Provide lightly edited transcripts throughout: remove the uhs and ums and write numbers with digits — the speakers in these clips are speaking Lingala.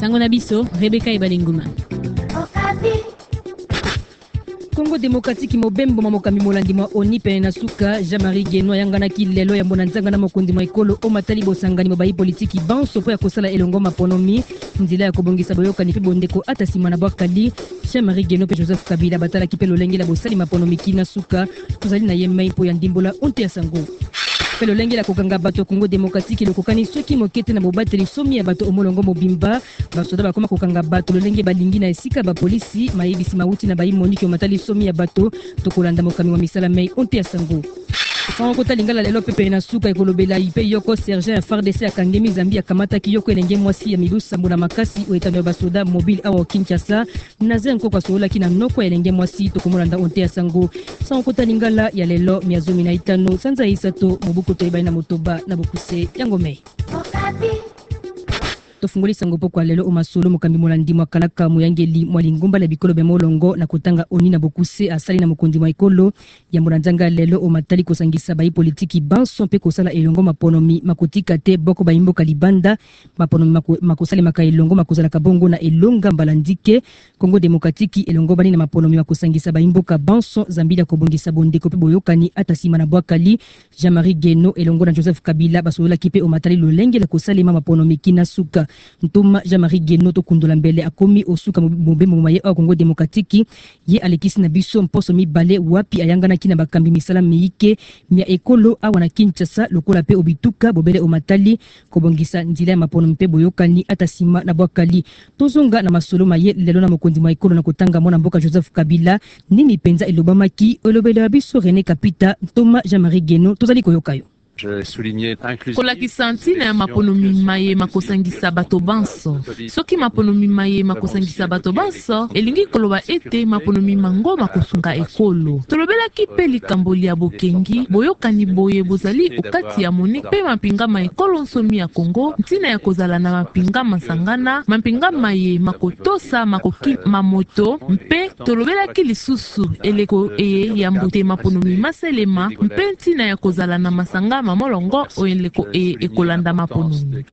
Sango na biso, Rebecca Ebalinguma. Congo démocratique mobembo mamokami molandi mwa oni pene na suka Jean-Marie Geno yangana ki lelo ya mbona nzanga na mokundi mwa ekolo o matali bosangani mobayi politiki banso po ya kosala elongo maponomi nzila ya kobongisa boyokani pe bondeko ata sima na bwakali Jean-Marie Geno pe Joseph Kabila batala ki pe lolenge la bosali maponomi kina suka tozali na yemai po ya ndimbola onte ya sango pe lolenge la kokanga bato Congo démocratique le kokani soki mokete na bobateli somi ya bato omolongo mobimba basoda bakoma kokanga bato lolenge balingi na esika ba polisi mayebisi mauti na bayi moniki matali somi ya bato tokolanda mokami wa misala mei onte ya sango Sango kota lingala lelo pepe na suka ekolobela ipe yoko sergent FARDC akangemi Zambia akamata ki yoko elenge mwasi ya milusa mbuna makasi o etando basoda mobile awa Kinshasa nazen ko kwasola kina noko elenge mwasi tokomolanda onte ya sango Sango kota lingala ya lelo miazomi na itano sanza isato mobuko toibai na motoba na bokuse yango mei tofungoli sango poko lelo omasolo mokambi molandi mwa kalaka moyangeli mwalingomba la bikolo be molongo na kotanga oni na bokuse asali na mokondi mwa ekolo ya molanzanga lelo omatali kosangisa bayi politiki banso pe kosala elongo maponomi makotika te boko bayimboka libanda maponomi makosale maka elongo makozala kabongo na elonga mbalandike Congo démocratique elongo bani na maponomi makosangisa bayimboka banso Zambia kobongisa bondeko pe boyokani ata sima na bwakali Jean-Marie Geno elongo na Joseph Kabila basola kipe omatali lolenge la kosalema maponomi kina suka Ntoma Jean-Marie Geno to kundola mbele akomi osuka mobembo maye au Congo démocratique ye alekisi na biso mposo mibale wapi ayangana kina bakambi misala miike mia ekolo awa na Kinshasa lokola pe obituka bobele omatali kobongisa nzila ya mapono mpe boyokani ata sima na bwakali tozonga na masolo maye lelo na mokondi mwa ekolo na kotanga mona mboka Joseph Kabila nini penza elobamaki olobele biso René Kapita Ntoma Jean-Marie Geno tozali koyokayo kolakisa ntina ya maponomi maye makosangisa bato banso soki maponomi maye makosangisa bato banso elingi koloba ete maponomi mango makosunga ekolo tolobelaki pe likamboli ya bokengi boyokani boye bozali okati ya moni pe mapinga ma ekolo nsomi ya Kongo ntina ya kozala na mapinga masangana mapinga maye makotosa makoki mamoto mpe tolobelaki lisusu eleko ya mbote maponomi maselema mpe ntina ya kozala na masanga mamolongo oeleko ekolanda maponomi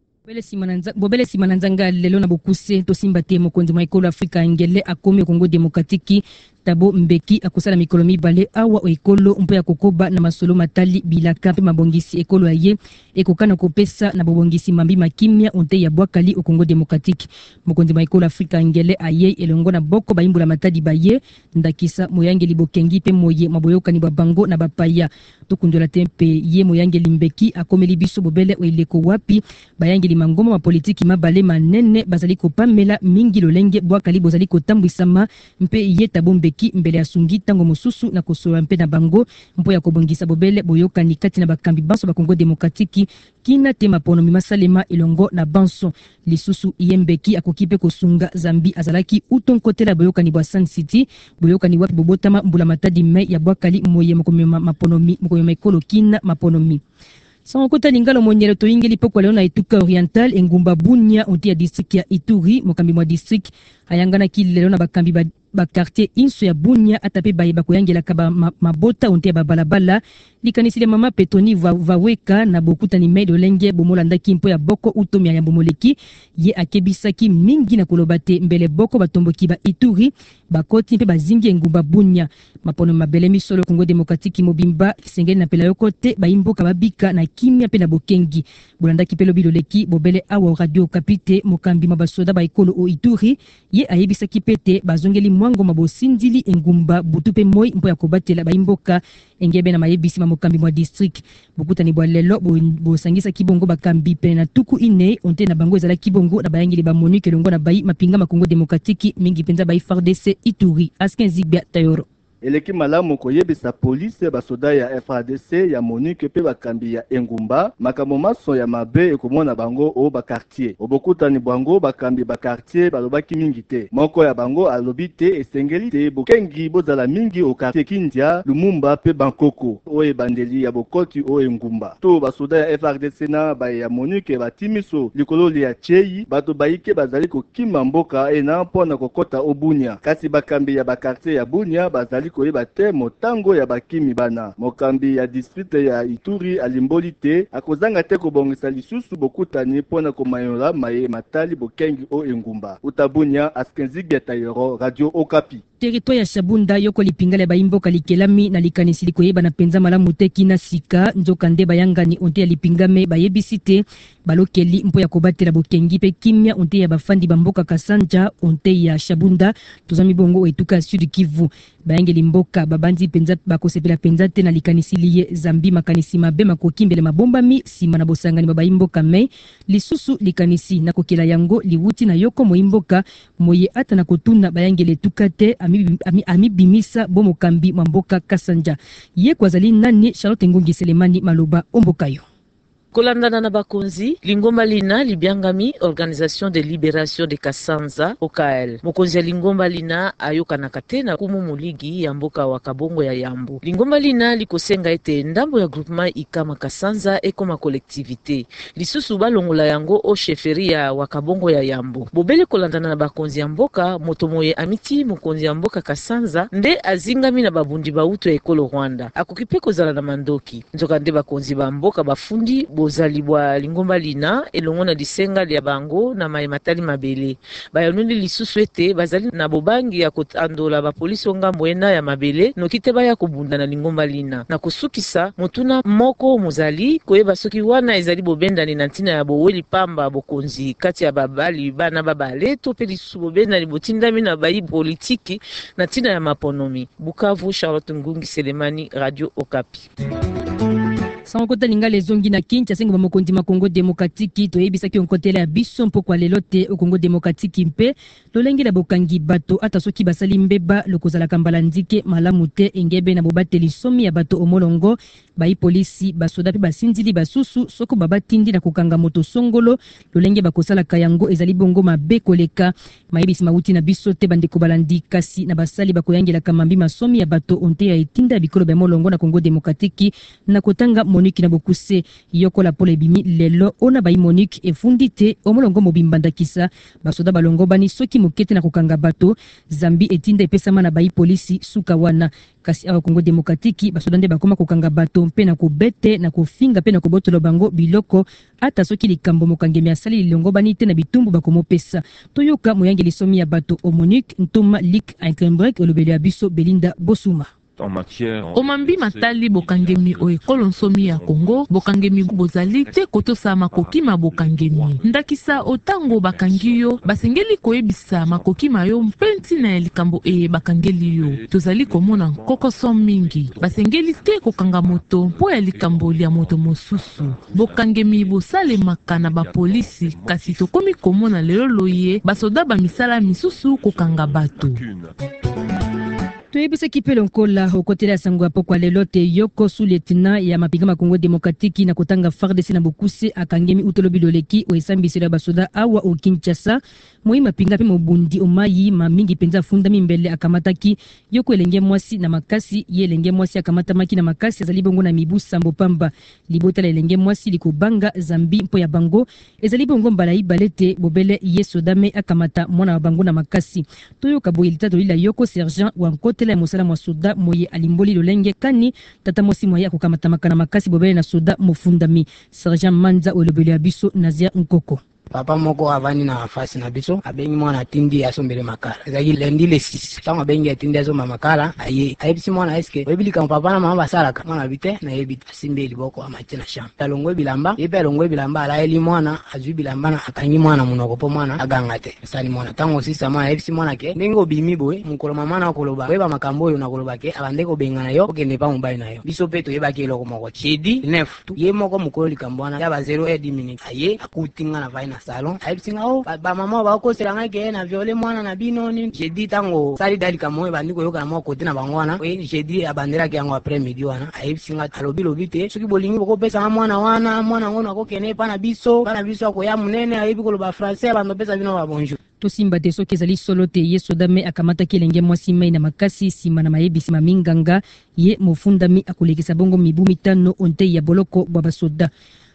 bobele simana nzanga lelo na bokuse tosimba te mokonzi mwa ekolo Afrika ngele akomi Congo démocratique Tabo Mbeki akosala mikolo mibale awa ekolo mpo ya kokoba na masolo matali bilaka mpe mabongisi ekolo aye ekokana kopesa na bobongisi mambi makimia onte ya bwakali o Congo démocratique mokonzi mwa ekolo Afrika ngele aye elongo na boko bayimbula matadi baye ndakisa moyangeli bokengi pe moye maboyokani babango na bapaya tokundola tempe ye moyangeli Mbeki akomeli biso bobele oileko wapi bayangeli mangoma ma politiki mabale manene bazali kopamela mingi lolenge bwakali bozali kotambwisama mpe ye Tabo Mbeki mbele ya sungi tango mosusu na kosola mpe na bango mpo ya kobongisa bobele boyokani kati na bakambi banso ba Congo démocratique kina tema ponomi masalema elongo na banso lisusu Mbeki akokipe kosunga Zambi azalaki utonkotela boyokani bwa Sun City boyokani wapi bobotama mbula matadi me ya bwakali moye maponomi mokoyoma ekolo kina maponomi Sango kota lingalo monyelo to ingeli poko leo na Etuka Oriental engumba Bunia onti ya district ya Ituri mokambi mwa district ayangana ki lelo na bakambi ba quartier inso ya Bunia atape baye bakoyangela kaba mabota onte ya babalabala likanisile mama Petoni vaweka na bokuta ni maido lenge bomolanda kimpo ya boko utomia ya bomoleki ye akebisaki mingi na kolobate mbele boko batomboki ba Ituri bakoti mpe bazingi engumba Bunia mapono mabele misolo Congo démocratique mobimba sengeli na pela yokote baimboka babika na kimia pe na bokengi bolanda kipelo biloleki bobele awa radio kapite mokambi mabasoda ba ekolo o Ituri ye ayebisaki pete bazongeli mwango mabosindili engumba butupe moi mpo ya kobatela baimboka engebe na mayebisi mamokambi mwa district bokutani bwa lelo bosangisa kibongo bakambi pe na tuku ine onte na bango ezala kibongo na bayangeli ba Monique longo na bayi mapinga ma Congo démocratique mingi penza bayi FARDC Ituri Askenzi Tayoro eleki malamu koyebisa police basoda ya FARDC ya Monique pe bakambi ya engumba makambo maso ya mabe ekomona bango o ba quartier obokutani bwango bakambi ba quartier balobaki mingi te moko ya bango alobi te esengeli te bokengi bozala mingi o quartier Kindia Lumumba pe Bankoko o ebandeli ya bokoti o engumba to basoda ya FARDC na ba ya Monique batimiso likolo ya chei bato bayike bazali kokima mboka ena mpona kokota obunya kasi bakambi ya ba quartier ya Bunya bazali bazali koyeba te motango ya bakimi bana. Mokambi ya district ya Ituri alimboli te akozanga te kobongisa lisusu bokutani mpona komayola maye matali bokengi o engumba. Utabunya Askenzi Getayero, Radio Okapi. Territoire ya Shabunda yoko lipingala baimboka likelami na likanisi likoyeba na penza malamu te kina sika nzokande bayangani onte ya lipingame bayebisite balokeli mpo ya kobatela bokengi pe kimia onte ya bafandi bamboka Kasanja onte ya Shabunda tozami bongo etuka Sud Kivu bayangeli mboka babandi penza bakosepela penza te na likanisi liye zambi makanisi mabe makokimbele mabombami sima na bosangani babaimboka me lisusu likanisi na kokela yango liwuti na yoko moimboka moye ata na kotuna bayangeli etuka te ami bimisa bomo kambi mamboka Kasanja ye kwazali nani Charlotte Ngungi Selemani maloba ombokayo. Kolandana na bakonzi, Lingomba Lina libiangami Organisation de Libération de Kasanza OKL. Mokonzi ya Lingomba Lina ayoka na katena kumu muligi ya mboka wa Kabongo ya Yambo. Lingomba Lina likosenga ete ndambo ya groupement ikama Kasanza ekoma collectivité. Lisusu balongola yango o cheferia wa Kabongo ya Yambo. Bobele kolandana na bakonzi ya mboka, motomoye amiti mokonzi ya mboka Kasanza nde azingami na babundi bauto ya ekolo Rwanda. Akokipe kozala na mandoki. Nzoka nde bakonzi ba mboka bafundi bozali bwa Lingomba Lina elongo na disenga ya bango na matali mabele bayonundi lisusu ete bazali na bobangi ya kotandola ba polisi ngambo ena ya mabele nokite baya kobunda na Lingomba Lina na kusukisa mutuna moko mozali koyeba soki wana ezali bobendani na ntina ya boweli pamba bokonzi kati ya babali bana babale to pe lisusu bobendani botindami na bayi politiki na ntina ya maponomi. Bukavu, Charlotte Ngungi Selemani, Radio Okapi. Sankota lingale zongi na Kinshasa sengo bamokonzi makongo demokratiki toyebisa ki onkotela ya biso mpoko lelote o Kongo demokratiki mpe lolenge la bokangi bato ata soki basali mbeba lokozala kambala ndike malamu te engebe na bobateli somi ya bato omolongo bayi polisi basoda pe basinzili basusu soko babatindi na kokanga moto songolo lolenge bakosala kayango ezali bongo mabe koleka mayebisi mauti na biso te bandeko balandi kasi na basali bakoyangela kamambi masomi ya bato onte ya etinda bikolo ba molongo na Kongo demokratiki na kotanga Monique na bokuse yoko la pole bimi lelo ona bayi Monique efundite omolongo mobimbanda kisa basoda balongo bani soki mokete na kokanga bato zambi etinda epesama na bayi polisi suka wana kasi awa Kongo demokratiki basoda nde bakoma kokanga bato mpe na kobete na kofinga mpe na kobotolo bango biloko ata soki likambo mokangemi asali lilongo bani te na bitumbu bakomopesa toyoka moyangeli somi ya bato o Monique ntoma lik Einkenbrek olobeli ya biso Belinda Bosuma. Omambi matali bokangemi o ekolo nsomi ya Kongo bokangemi bozali te kotosa makokima bokangemi ndakisa otango bakangiyo basengeli koyebisa makokima yo mpenti na likambo bakangeli yo tozali komona nkokoso mingi basengeli te kokanga moto mpo ya likambo lia moto mosusu bokangemi bosalemaka na bapolisi kasi tokomi komona lelo loye basoda bamisala misusu kokanga bato. Toyebisa kipelo nkola okotela sango apo kwa lelote yoko su lieutenant ya mapinga makongo demokratiki na kotanga FARDC na bokuse akangemi utolobi loleki o esambisela basoda awa o Kinshasa moi mapinga pe mobundi omayi mamingi penza funda mimbele akamataki yoko elenge mwasi na makasi ye elenge mwasi akamata maki na makasi azali bongo na mibu sambo pamba libota la elenge mwasi likobanga zambi mpo ya bango ezali bongo mbala ibalete bobele ye sodame akamata mwana wa bango na makasi toyoka boyelita tolila yoko sergent wa tela mosala mwa soda moye alimboli lolenge kani tata mosi moye akokamata makana makasi bobele na soda mofundami sergent Manza olobeli ya biso Nazia Nkoko. Papa moko avani na fasi na biso abengi mwana tindi asombele makala ezaki lendi le 6 tango abengi atindi asomba makala ayebisi mwana eske oyebilika papa na mama basalaka mwana bite na yebi asimbe liboko amati na shamba alongwe bilamba yepe alongwe bilamba alaeli mwana azwi bilamba na akangi mwana munoko po mwana aganga te sali mwana tango sisa mwana ayebisi mwana ke ndenge obimi boye mukolo mama na koloba weba makambo oyo na koloba ke abande ko benga na yo okende pa mobali na yo biso pe toyebaki eloko moko chedi 9 ye moko mukolo likambo wana ya ba 0 minutes aye akutinga na vaina salon ayibsinga o ba mama ba ko selanga ke na viole mwana na bino ni jeudi tango sali dali kamoe bandiko yoka na moko te na bangwana we jeudi abandera ke yango après midi wana ayibsinga alobi lobite soki bolingi boko pesa mwana ngona ko kene pa na biso ko ya munene ayibi ko loba français bando pesa bino ba bonjour tosimba te soki ezali solo te ye sodame akamata kelenge mwasi mai na makasi sima na mayebisi maminganga ye mofundami akolekisa bongo mibu mitano onte ya boloko bwa basoda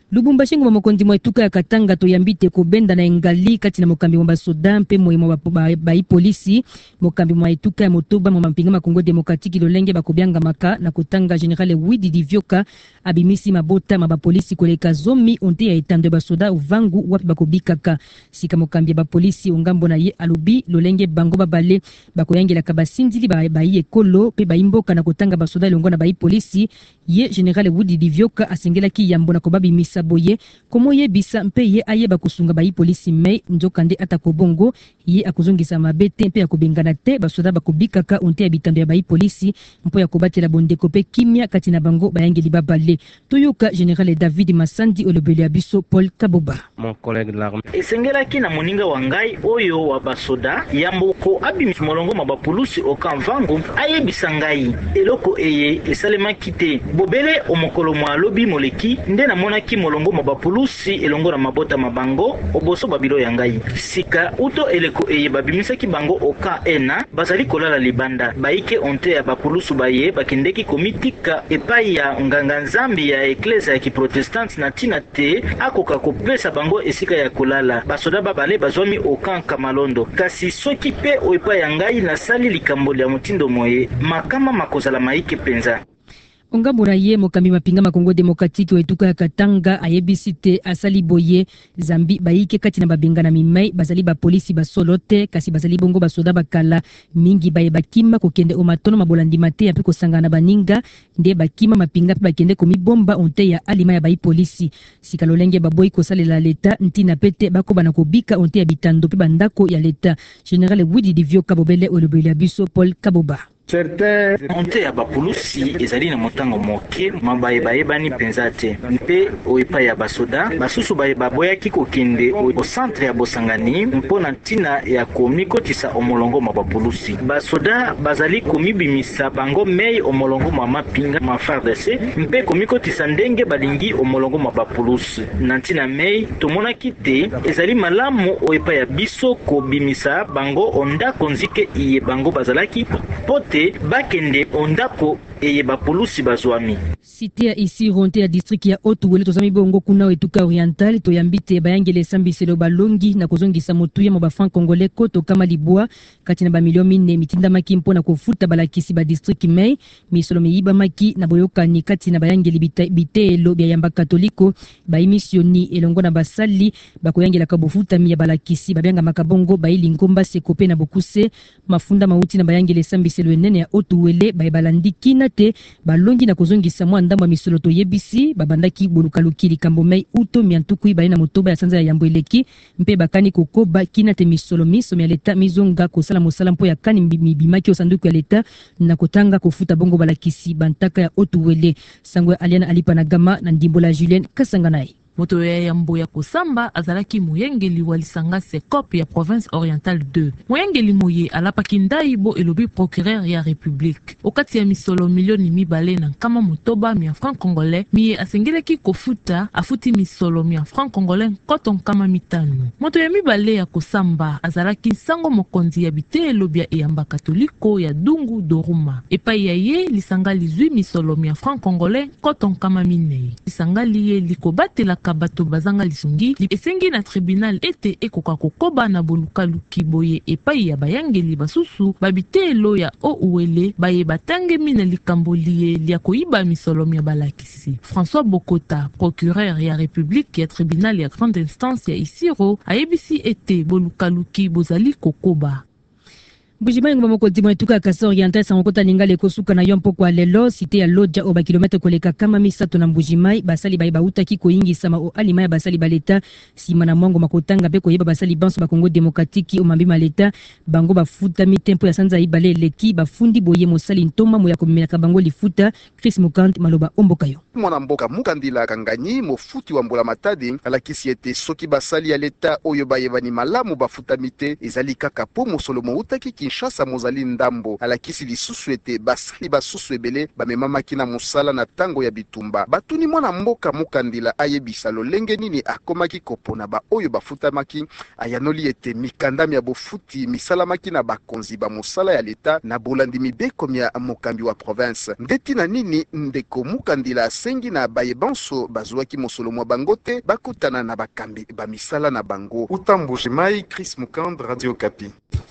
Lubumbashi ngoma mokonzi mwetuka ya Katanga toyambite kobenda na engali kati na mokambi mwa basoda mpe moyemo ba polisi mokambi mwetuka ya motoba mwa mpinga makongo demokratiki lolenge bakobyanga maka na kotanga General Widi Divyoka abimisi mabota ma ba polisi koleka zomi onte ya etando basoda uvangu wapi bakobikaka sika mokambi ba polisi ongambo na ye alubi lolenge bango babale bakoyangela kabasindili ba ekolo pe baimboka na kotanga basoda longo na ba polisi ye General Widi Divyoka asengelaki yambo na kobabi misa boye komo ye bisa mpe ye ayeba kusunga ba polisi me njokande atakobongo ye akuzongisa mabete mpe akobengana te basoda bakobikaka onte ya bitando ya ba polisi mpo ya kobatela bondeko pe kimia kati na bango bayangeli babale toyoka General David Masandi olobeli ya biso Paul Kaboba. Mon collègue de l'armée esengelaki na moninga wa ngai oyo wa basoda yamboko abimisi molongo mabapulusi okamvango ayebisa ngai eloko eye esalemaki te bobele omokolo mwa lobi moleki nde namonaki molongo mabapulusi elongo na mabota mabango oboso babilo ya ngai sika uto eleko eye babimisaki bango oka ena bazali kolala libanda baike onte ya bapulusu baye bakendeki komitika epai ya nganga nzambi ya eklezia ya kiprotestante na tina te akoka kopesa bango esika ya kolala basoda babale bazwami okanka malondo kasi soki pe oepa ya ngai nasali likambo ya motindo moye makama makozala maike penza. Ongambura ye mokambi mapinga makongo demokratiki wetuka ya Katanga ayebisite asali boye zambi baike kati na babenga na mimai bazali ba polisi basolote kasi bazali bongo basoda bakala mingi baye bakima kokende omatono mabolandi mate api kosangana baninga nde bakima mapinga pe bakende komibomba onte ya alima ya bai polisi sika lolenge baboyi kosalela leta ntina pete bako bana kobika onte ya bitando pe bandako ya leta. General Widi Divyoka bobele olobeli ya biso Paul Kaboba. Onte ya bapulusi ezali na motango moke mabayebani penza te mpe oepa ya basoda basusu baboyaki kokende o centre ya bosangani mpo na ntina ya komikotisa omolongo mabapulusi basoda bazali komibimisa bango mei omolongo mapinga ma FARDC mpe komikotisa ndenge balingi omolongo mabapulusi na ntina mei tomonaki te ezali malamu oepa ya biso kobimisa bango ondako nzike iye bango bazalaki pote bakende ondako eye bapulusi bazwami. Cité ya isi ronte ya district ya Otuwele tozami bongo kuna wetuka oriental toyambite bayangele sambiselo balongi na kozongisa motuya mo ba franc congolais koto kama libwa kati na ba milioni 4 mitinda maki mpona kofuta balakisi ba district mei misolo miyiba maki na boyokani kati na bayangeli bitelo bya yamba katoliko ba emisioni elongo na basali bakoyangela kabofuta mi ya balakisi babenga makabongo baili ngomba sekope na bokuse mafunda mauti na bayangele sambiselo enene ya Otuwele bayibalandi na te balongi na kozongisa mwa ndamba misolo to yebisi babandaki bolukaluki likambo mei uto miantuku ibaye na motoba ya sanza ya yambo eleki mpe bakani kokoba kina te misolo miso ya leta mizonga kosala mosala mpo ya kani mibimaki o sanduku ya leta na kotanga kofuta bongo balakisi bantaka ya Otuwele sangwe aliana alipa na gama na ndimbola Julien Kasanganai. Moto ya yambo ya kosamba azalaki muyengeli walisanga sekop ya province orientale 2. Muyengeli moye alapaki ndai bo elobi procureur ya république. Okati ya misolo milioni mibale na kama motoba mia franc congolais miye asengeleki kofuta afuti misolo mia franc congolais koton kama mitano. Moto ya mibale ya kosamba azalaki sango mokonzi ya bite elobi ya eyamba katoliko ya Dungu Doruma. Epai ya ye lisanga lizwi misolo mia franc congolais koton kama minei. Lisanga liye likobatela kabato bazanga lisungi esengi na tribunal ete ekoka kokoba na bolukaluki boye epai ya bayangeli basusu babitelo ya Ouwele baye batange mina likambo liye lia koiba misolo ya balakisi. François Bokota, procureur ya république ya tribunal ya grande instance ya Isiro ayebisi ete bolukaluki bozali kokoba. Bujimayi ngoma moko dimo etuka kasa oriental sa ngokota ningale kosuka na yompo kwa lelo site ya Lodja oba kilometre koleka kama misato na Mbujimayi basali bayi bauta ki koyingi sama o alimaya basali baleta sima na mwango makotanga pe koyeba basali banso ba Kongo demokratiki o mambi maleta bango bafuta mitempo ya sanza ibale leki bafundi boye mosali ntoma mo ya komela bango lifuta Chris Mukant maloba ombokayo mwana mboka Mukandila Kanganyi mofuti wa Mbola Matadi alakisi ete soki basali ya leta oyo bayebani malamu bafuta mite ezali kaka po mosolo mo utaki Kinshasa Mozali Ndambo alakisi lisusu ete basali basusu ebele bamemamaki na mosala na tango ya bitumba. Batuni mwana mboka Mukandila ayebisa lolenge nini akomaki kopona ba oyo bafutamaki, ayanoli ete mikandami ya bofuti misalamaki na bakonzi ba mosala ya leta na bolandi mibeko ya mokambi wa province. Ndeti na nini ndeko Mukandila asengi na bayebanso bazwaki mosolo mwa bango te bakutana na bakambi ba misala na bango. Utambuji Mai, Chris Mukand, Radio Kapi.